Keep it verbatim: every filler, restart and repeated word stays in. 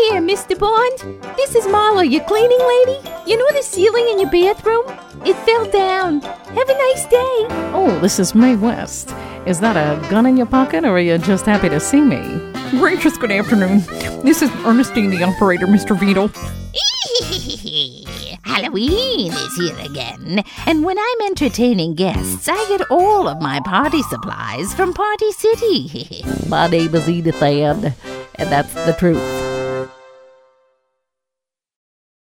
there, Mister Bond. This is Marla, your cleaning lady. You know the ceiling in your bathroom? It fell down. Have a nice day. Oh, this is Mae West. Is that a gun in your pocket, or are you just happy to see me? Gracious, good afternoon. This is Ernestine, the operator, Mister Vito. Halloween is here again, and when I'm entertaining guests, I get all of my party supplies from Party City. My name is Edith Ann, and that's the truth.